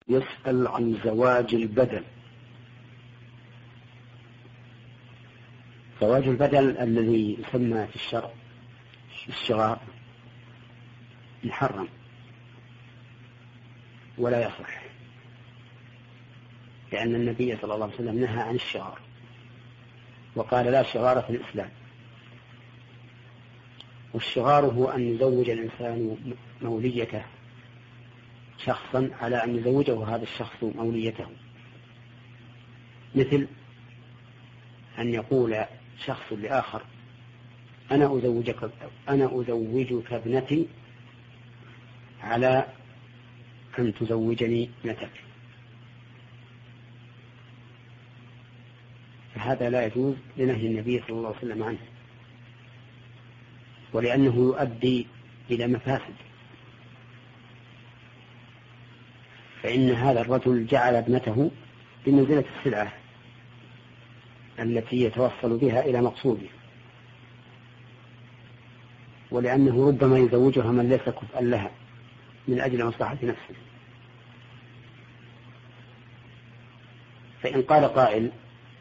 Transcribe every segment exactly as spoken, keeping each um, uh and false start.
يسأل عن زواج البدل. زواج البدل الذي يسمى في الشرع الشغار محرم ولا يصح، لأن النبي صلى الله عليه وسلم نهى عن الشغار وقال لا شغار في الإسلام. والشغار هو أن يزوج الإنسان موليته شخصا على أن يزوجه هذا الشخص موليته، مثل أن يقول شخص لآخر أنا أزوجك, أنا أزوجك ابنتي على أن تزوجني ابنتك، فهذا لا يجوز لنهي النبي صلى الله عليه وسلم عنه، ولأنه يؤدي إلى مفاسد. فإن هذا الرجل جعل ابنته بمنزلة السلعة التي يتوصل بها إلى مقصوده، ولأنه ربما يزوجها من ليس كفءا لها من أجل مصلحة نفسه. فإن قال قائل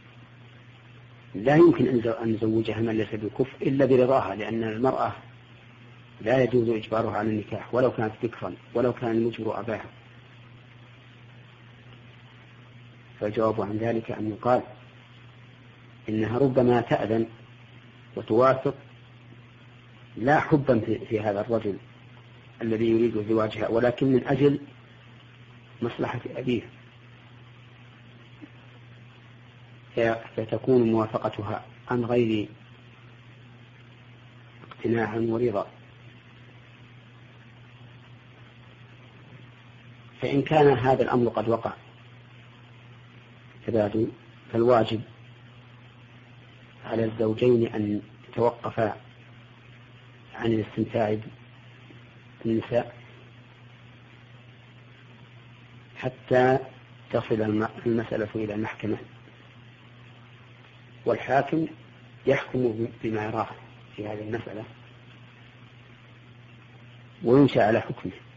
لا يمكن أن نزوجها من ليس بكفء إلا برضاها، لأن المرأة لا يجوز إجبارها على النكاح ولو كانت ذكرا ولو كان المجبر أباها، فالجواب عن ذلك أن يقال إنها ربما تأذن وتوافق لا حبا في هذا الرجل الذي يريد زواجها، ولكن من أجل مصلحة أبيه، فتكون موافقتها عن غير اقتناع ورضا. فإن كان هذا الأمر قد وقع تبادل، فالواجب على الزوجين أن يتوقفا عن الاستمتاع بالنساء حتى تصل المسألة إلى المحكمة، والحاكم يحكم بما يراه في هذه المسألة وينشأ على حكمه.